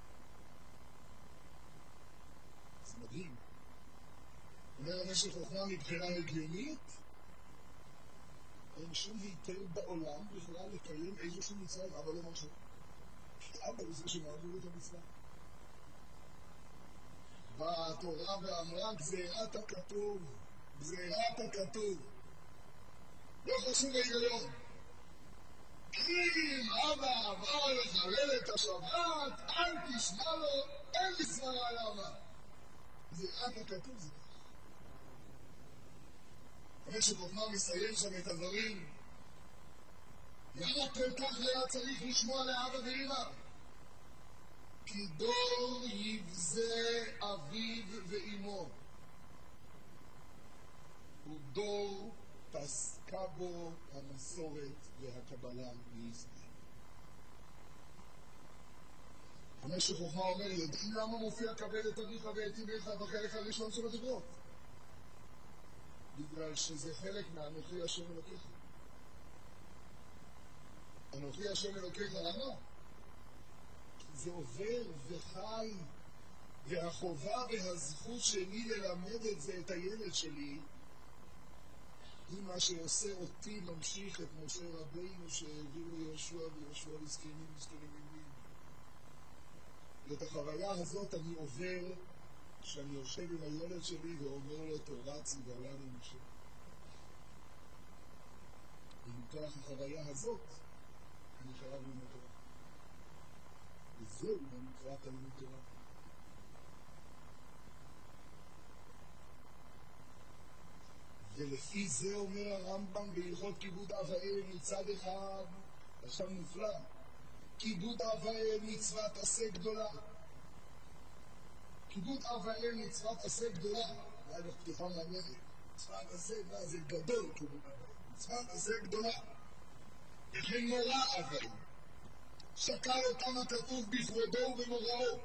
זה מדהים. אומר המשך חוכמה מבחינה הגיונית, אין שום היתר בעולם בכלל לקיים איזשהו מצווה, אבא לא מרשה. אבא הוא זה שמעביר את המצווה. באה התורה ואמרה גזירת הכתוב, גזירת הכתוב. לא חשוב ההיגיון. אם אבא אמר לחלל את השבת, אל תשמע לו, אין לי סברה למה. גזירת הכתוב זה. אחרי שחוכמה מסיים שם את הדברים, למה כל כך היה צריך לשמוע לאבא ואמא? כי דור יבזה אביו ואמו, ודור פסקה בו המסורת והקבלה מישראל. המשך חוכמה אומר, יודעים למה מופיע כבד את אביך ואת אמך בחלק הראשון של הדברות? בגלל שזה חלק מאנוכי השם אלוקיך. אנוכי השם אלוקיך, למה? זה עובר וחי, והחובה והזכות שלי ללמד את זה את הילד שלי, היא מה שעושה אותי ממשיך את משה רבינו שהעביר ליהושע ויהושע לזקנים לזקנים ימים. ואת החוויה הזאת אני עובר כשאני יושב עם הילד שלי ואומר לו תורה ציווה לנו משה. ומכוח החוויה הזאת אני חייב ללמוד תורה. וזהו במקרא תלמוד תורה. ולפי זה אומר הרמב"ם בהלכות כיבוד אב ואם מצד אחד, עכשיו מופלא, כיבוד אב ואם מצוות עשה גדולה. כיבוד אב ואם מצוות עשה גדולה. זה היה פתיחה מעניינת. מצוות עשה, מה זה גדול כיבוד אב ואם. מצוות עשה גדולה. וכן מורה אב ואם. שקל אותם הכתוב בכבודו ובמוראו.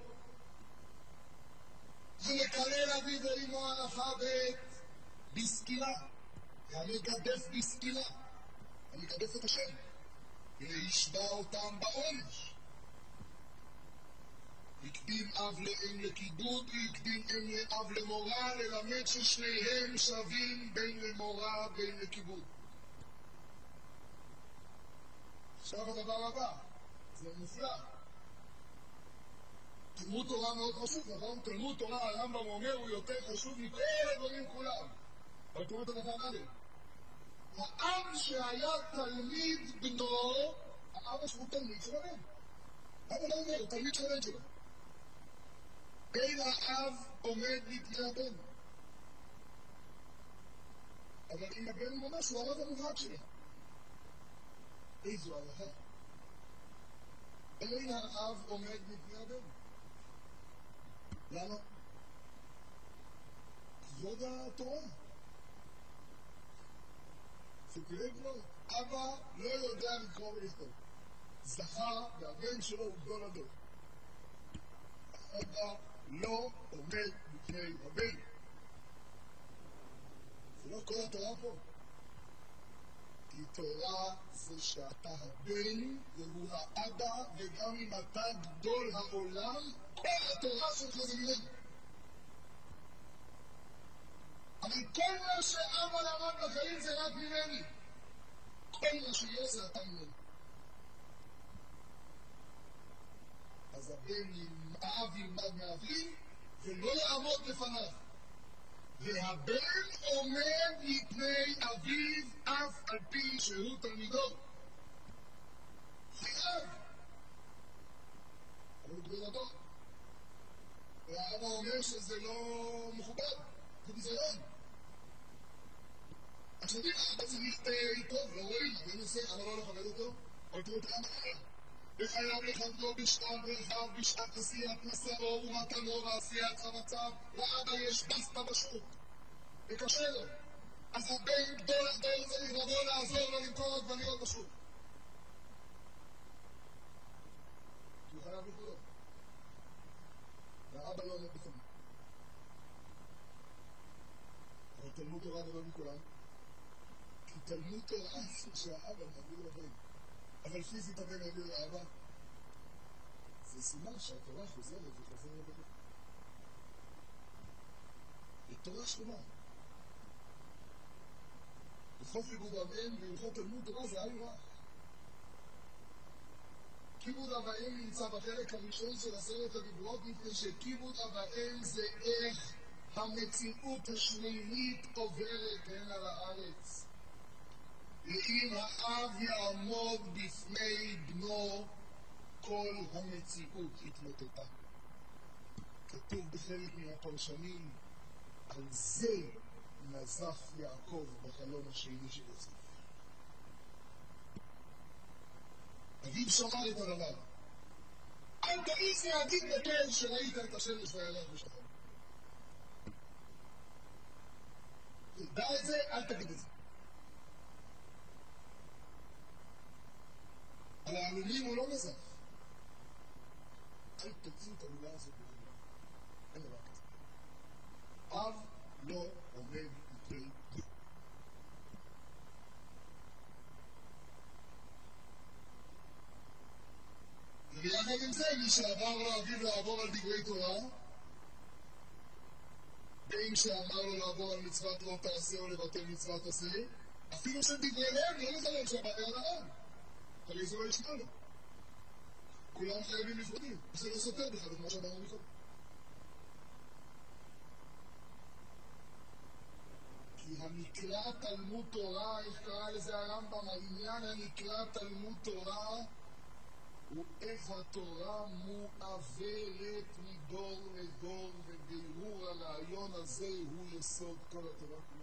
ולקלל אביו ואמו האלפבית בסקילה, והמגדף בסקילה, המגדף את השם, ולהשבע אותם בעונש. הקדים אב לאם לכיבוד, והקדים אם לאב למורה, ללמד ששניהם שווים בין למורה בין לכיבוד. עכשיו הדבר הבא, זה מופלא. תלמוד תורה מאוד חשוב, נכון? תלמוד תורה, הרמב"ם אומר, הוא יותר חשוב מכל הדברים כולם. אבל תראו את הדבר הזה. העם שהיה תלמיד בנו, האבא שהוא תלמיד של הבן. אבא לא אומר, הוא תלמיד של הבן שלו. אין האב עומד לפני הבן. אבל אם הבן הוא ממש, הוא הרב המובהק שלו. איזו הלכה. אין האב עומד לפני הבן. למה? כבוד התורה. שתראה כבר, אבא לא יודע לקרוא ולכתוב. זכה והבן שלו הוא גדול הדור. אבא לא עומד לפני הבן. זה לא כל התורה פה. כי תורה זה שאתה הבן והוא האבא, וגם אם אתה גדול העולם, כל התורה שלך זה ממנו. אבל כל מה שאבא למד בחיים זה רק ממני. כל מה שיש זה אתה ממנו. אז הבן האב ילמד מאביו ולא יעמוד לפניו. והבן עומד מפני אביו אף על פי שהוא תלמידו. חייב. אבל הוא גדול הדור. והאבא אומר שזה לא מכובד, זה ביזיון. אתם יודעים, האבא צריך טוב, לא רואים, אבל נושא, אבא לא לכבד אותו, אבל תראו את האבא. וחייב לכבדו בשעת דרכיו, בשעת עשיית מסעו ומתנו ועשיית חבציו. לאבא יש בסטה בשוק, וקשה לו. אז הבן גדול הגדול צריך לבוא לעזור לו למכור עגבניות בשוק. כי הוא חייב לכבודו. והאבא לא עומד בפנים. אבל תלמוד תורה גדול מכולם. כי תלמוד תורה שהאבא מעביר לבן. אבל פיזית הבן מעביר לאבא. זה סימן שהתורה חוזרת וחוזרת לבן. היא תורה שלמה. הלכות לימוד אב-אם והלכות תלמוד תורה זה עין רע. כיבוד אב-אם נמצא בחלק הראשון של עשרת הדיברות, מפני שכיבוד אב-אם זה איך המציאות השמינית עוברת הנה לארץ. ואם האב יעמוד בפני בנו, כל המציאות התמוטטה. כתוב בחלק מן הפרשנים, על זה נזף יעקב בחלום השני של יוסף. אביו שמע את הדבר. אל תעיז להגיד בקול שראית את השמש והירח בשחור. תדע את זה, אל תגיד את זה. על העלומים הוא לא נזף. אל תוציא את המילה הזאת בגלל. אין דבר כזה. אב לא עומד מפני דיו. וביחד עם זה, מי שעבר לאביו לעבור על דברי תורה, בין שאמר לו לעבור על מצוות לא תעשה או לבטל מצוות עשה, אפילו שדבריהם לא לחלק שבת על הרב. הרי זה לא ישנה לו. כולם חייבים לפרודים. זה לא סותר בכלל את מה שאמרנו בכלל. כי הנקרא תלמוד תורה, איך קרא לזה הרמב"ם, העניין הנקרא תלמוד תורה הוא איך התורה מועברת מדור לדור, ובירור הרעיון הזה הוא יסוד כל התורה כולה.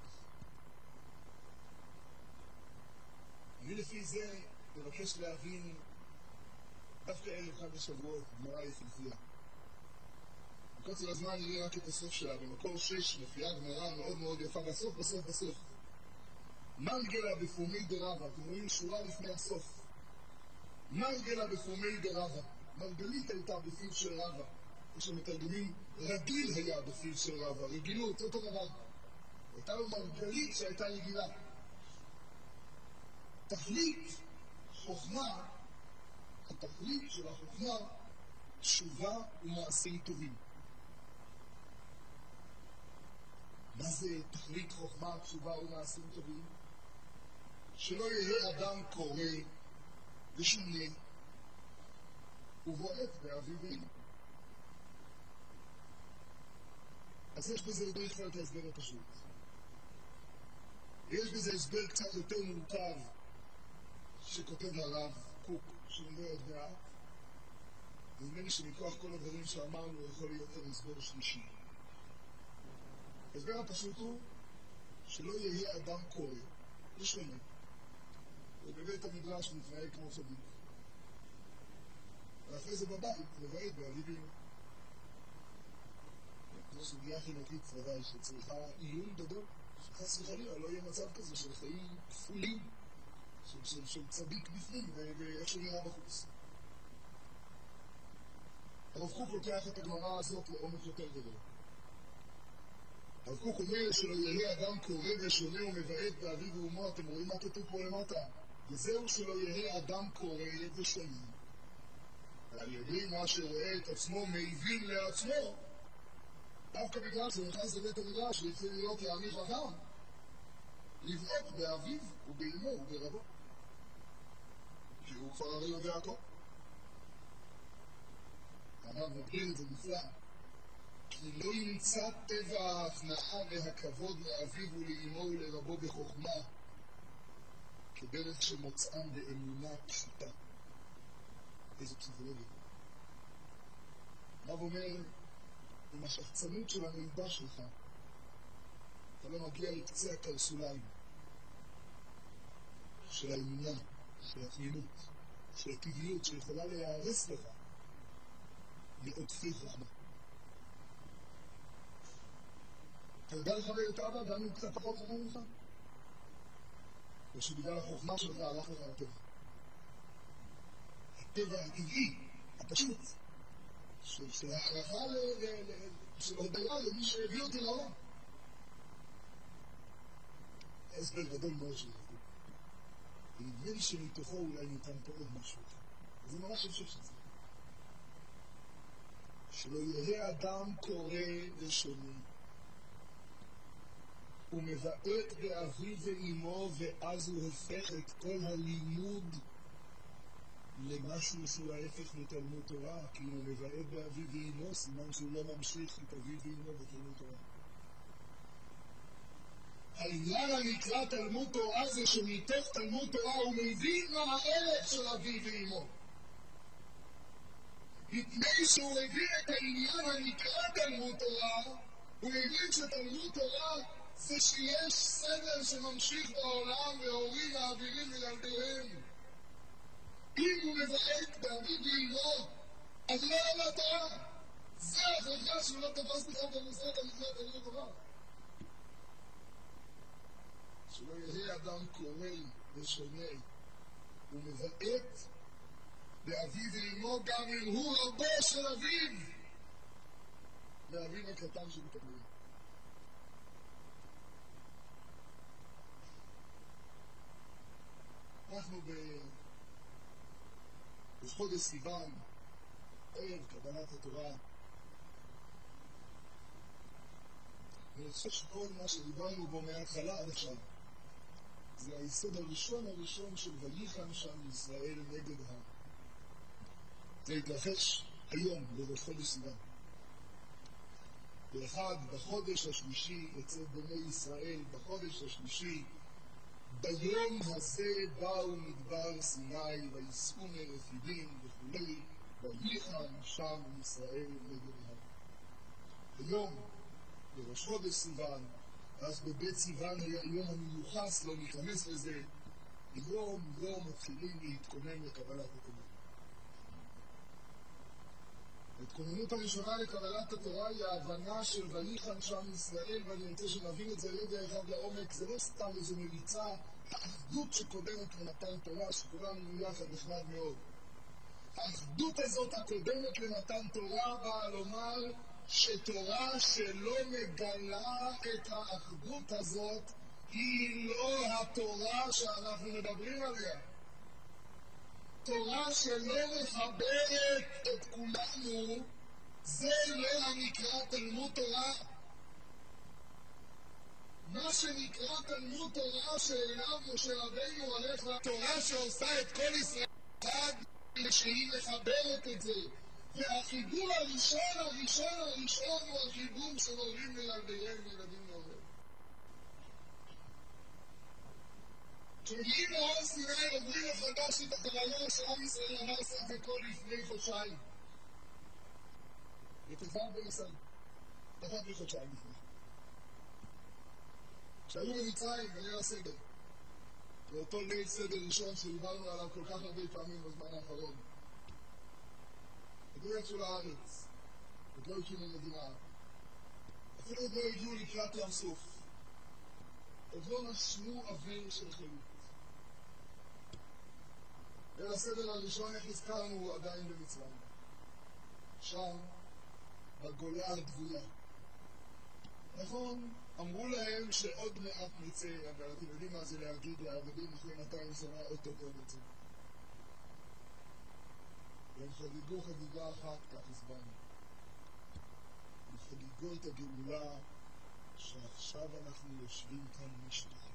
אני לפי זה מבקש להבין דווקא ערב חג השבועות, גמרא יפהפייה. בקוצר הזמן נראה רק את הסוף שלה. במקור שש מופיעה גמרא מאוד מאוד יפה, בסוף בסוף בסוף. מנגלה בפומי דרבה, אתם רואים שורה לפני הסוף. מנגלה בפומי דרבה, מרגלית הייתה בפיו של רבה. יש שם מתרגמים, רגיל היה בפיו של רבה, רגילות, אותו דבר. הייתה לו מרגלית שהייתה רגילה. תכלית חוכמה, התכלית של החוכמה, תשובה ומעשים טובים. מה זה תכלית חוכמה, תשובה ומעשים טובים? שלא יהיה אדם קורא ושונה ובועט באביבים. אז יש בזה לא יכול את ההסבר הפשוט. יש בזה הסבר קצת יותר מורכב שכותב הרב קוק, שנראה עוד מעט. ונראה לי שמכוח כל הדברים שאמרנו יכול להיות כאן הסבר שלישי. ההסבר הפשוט הוא שלא יהיה אדם קורא ושונה ובבית המדרש מתנהג כמו צדיק, ואחרי זה בבית לבעט באביבים. זו סוגיה חינוכית ודאי שצריכה עיון גדול, שחס וחלילה לא יהיה מצב כזה של חיים כפולים, של, של, של צדיק בפנים ואיך שנראה בחוץ. הרב קוק לוקח את הגמרא הזאת לעומק יותר גדול. הרב קוק אומר שלא יהיה אדם קורא ושונה ומבעט באביו ואומו. אתם רואים מה כתוב פה למטה? וזהו שלא יהיה אדם קורא ושונה, על ידי מה שרואה את עצמו מבין לעצמו, דווקא בגלל שנכנס לבית המדרש והתחיל להיות יעני חכם, לבעט באביו ובאמו וברבו, כי הוא כבר הרי יודע הכל. הרב מגדיר את זה נפלא, כי לא ימצא טבע ההכנעה והכבוד לאביו ולאמו ולרבו בחוכמה כדרך שמוצאם באמונה פשוטה. איזו פסיכולוגיה. הרב אומר, עם השחצנות של המידע שלך, אתה לא מגיע לקצה הקרסוליים של האמונה, של התמימות, של הטבעיות שיכולה להיהרס לך לעודפי חוכמה. אתה יודע לכבד את אבא גם אם קצת פחות חכם ממך? או שבגלל החוכמה שלך הלך לך הטבע. הטבע הטבעי, הפשוט, של הערכה של הודעה למי שהביא אותי לעולם. הסבר גדול מאוד של זה. ונדמה לי שמתוכו אולי ניתן פה עוד משהו. זה ממש חושב שזה. שלא יראה אדם קורא לשני. הוא מבעט באביו ואמו, ואז הוא הופך את כל הלימוד למשהו שהוא ההפך מתלמוד תורה, כי הוא מבעט באביו ואמו, סימן שהוא לא ממשיך את אביו ואמו בתלמוד תורה. העניין הנקרא תלמוד תורה זה שמתוך תלמוד תורה הוא מבין מה הערך של אביו ואמו. מפני שהוא הבין את העניין הנקרא תלמוד תורה, הוא הבין שתלמוד תורה זה שיש סדר שממשיך בעולם והורים מעבירים לילדיהם. אם הוא מבעט באביו ואמו, אז לא על התורה. זה החלטה שהוא לא תפס לך במושג הנקרא תלמוד תורה. שלא יהיה אדם קורא ושונה, הוא מבעט באביו ואמו גם אם הוא רבו של אביו, מאביו הקטן שמתקבלים. אנחנו בחודש סיוון, ערב קבלת התורה, ואני חושב שכל מה שדיברנו בו מההתחלה עד עכשיו זה היסוד הראשון הראשון של ויחן שם ישראל נגד העם. זה התרחש היום, בראש חודש סיוון. באחד, בחודש השלישי, אצל בני ישראל, בחודש השלישי, ביום הזה באו מדבר סיני, ויסעו מרפידים וכולי, ויחן שם ישראל נגד העם. היום, בראש חודש סיוון, אז בבית סיוון היה יום המיוחס, לא ניכנס לזה, יום יום מתחילים להתכונן לקבלת התורה. ההתכוננות הראשונה לקבלת התורה היא ההבנה של ויחן שם ישראל, ואני רוצה שנבין את זה רגע אחד לעומק. זה לא סתם איזו מליצה, האחדות שקודמת למתן תורה, שכולנו יחד נחמד מאוד. האחדות הזאת הקודמת למתן תורה באה לומר שתורה שלא מגלה את האחדות הזאת היא לא התורה שאנחנו מדברים עליה. תורה שלא מחברת את כולנו, זה לא הנקרא תלמוד תורה. מה שנקרא תלמוד תורה שאליו משה רבינו הולך לתורה שעושה את כל ישראל אחד, שהיא מחברת את זה. והחיבור הראשון, הראשון, הראשון הוא החיבור של הורים לילדיהם וילדים להורים. כשמגיעים להר סיני עוברים מחדש את החללה שעם ישראל אמר סך הכל לפני חודשיים. ותפר בניסן, פחות מחודשיים לפני. כשהיו במצרים והיה סדר, ואותו ליל סדר ראשון שדיברנו עליו כל כך הרבה פעמים בזמן האחרון. עוד לא יצאו לארץ, עוד לא הקימו מדינה, אפילו עוד לא הגיעו לקראת ים סוף, עוד לא נשמו אוויר של חירות. ולסדר הראשון, איך הזכרנו, הוא עדיין במצרים. שם, בגולה הדבולה. נכון, אמרו להם שעוד מעט נצא, אבל אתם יודעים מה זה להגיד לעבדים אחרי מאתיים שנה עוד טוב נצא. והם חגיגו חגיגה אחת, כך הסברנו. הם חגיגו את הגאולה שעכשיו אנחנו יושבים כאן משפחה.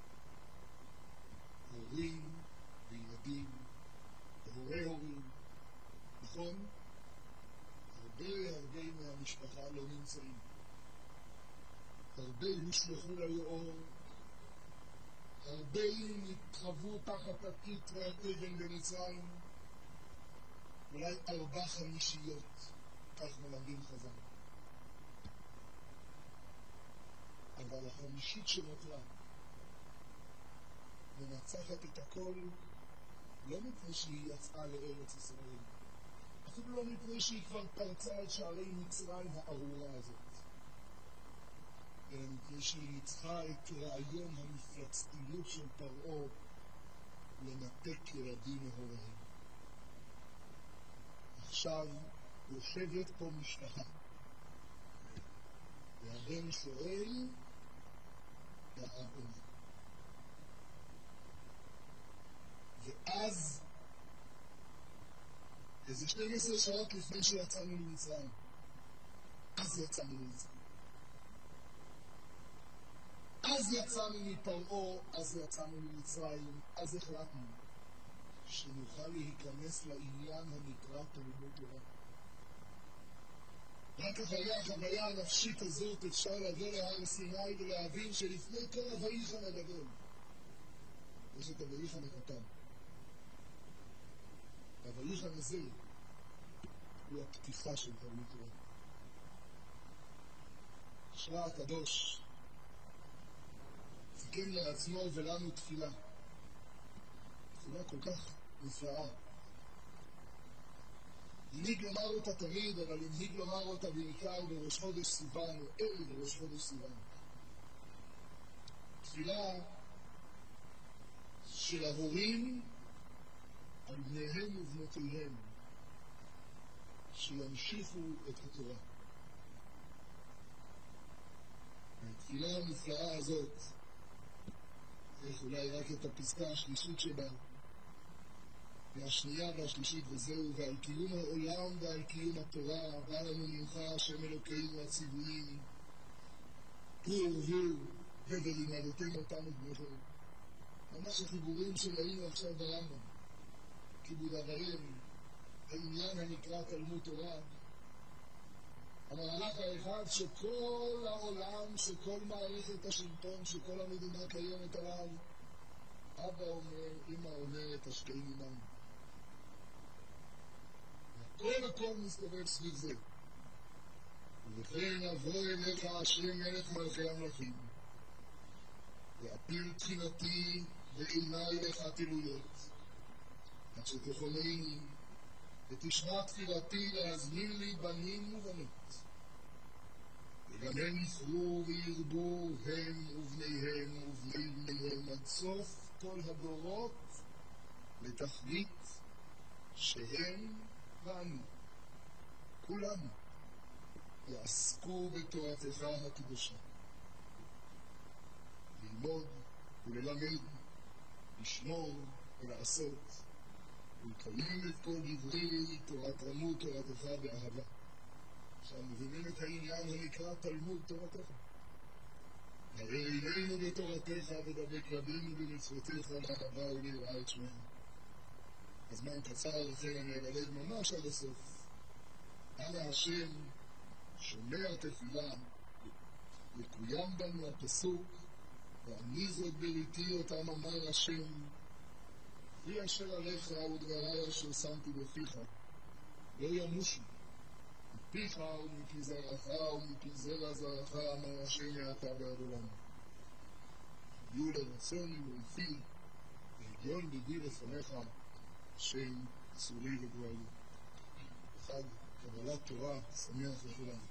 הורים וילדים, והורי הורים, נכון? הרבה הרבה מהמשפחה לא נמצאים. הרבה נשלחו ליאור, הרבה נתחוו תחת הכית והאבן במצרים, אולי ארבע חמישיות, כך מלמדים חז"ל. אבל החמישית שנותרה מנצחת את הכל, לא מפני שהיא יצאה לארץ ישראל, אפילו לא מפני שהיא כבר פרצה את שערי מצרים הארורה הזאת, אלא מפני שהיא ניצחה את רעיון המפלצתיות של פרעה לנתק ילדים מהוריהם. עכשיו יושבת פה משפחה, והבן שואל והאב עונה. ואז, איזה שתים עשרה שעות לפני שיצאנו ממצרים, אז יצאנו ממצרים. אז יצאנו מפרעה, אז יצאנו ממצרים, אז החלטנו שנוכל להיכנס לעניין הנקרא תלמוד תורה. רק אחרי החוויה הנפשית הזאת אפשר לבוא להר סיני ולהבין שלפני כל הוויחן הגדול יש את הוויחן הקטן. הוויחן הזה הוא הפתיחה של תלמוד תורה. שראה הקדוש סיכם לעצמו ולנו תפילה, תפילה כל כך נפלאה. הנהיג לומר אותה תמיד, אבל הנהיג לומר אותה בעיקר בראש חודש סיוון, או ערב ראש חודש סיוון. תפילה של ההורים על בניהם ובנותיהם, שימשיכו את התורה. התפילה הנפלאה הזאת, איך אולי רק את הפסקה השלישית שבה, והשנייה והשלישית וזהו, ועל קיום העולם ועל קיום התורה, בא לנו ממך השם אלוקינו הציוויים, פור ורבו, ולימדתם אותנו בניכם. ממש החיבורים שראינו עכשיו ברמב"ם, כיבוד אב ואם, העניין הנקרא תלמוד תורה, המהלך האחד שכל העולם, שכל מערכת השלטון, שכל המדינה קיימת עליו, אבא אומר, אמא אומרת, השקעים עמם. כל הכל מסתובב סביב זה. וכן אבוא אליך השם מלך מלכי המלכים, ואפיל תחינתי ועיני לך תלויות, עד שתכונני ותשמע תפילתי להזמין לי בנים ובנות, וגם הם יפרו וירבו הם ובניהם ובני בניהם עד סוף כל הדורות, לתכלית שהם ואנו, כולנו, יעסקו בתורתך הקדושה. ללמוד וללמד, לשמור ולעשות, ולקיים את כל דברי תורת תלמוד תורתך באהבה. עכשיו מבינים את העניין הנקרא תלמוד תורתך. הרי עינינו בתורתך ודבק רבינו במצוותיך לאהבה וליראה את שמך. הזמן קצר, לכן אני אדלג ממש עד הסוף. אנא השם שומע תפילה, יקוים בנו הפסוק, ואני זאת בריתי אותם אמר השם, פרי אשר עליך ודברי אשר שמתי בפיך, לא ימושו, מפיך ומפי זרעך ומפי זרע זרעך אמר השם מעתה ועד עולם. יהיו לרצון ולפי, והגיון ליבי לפניך, השם צורי וגואלי. חג קבלת תורה שמח לכולם.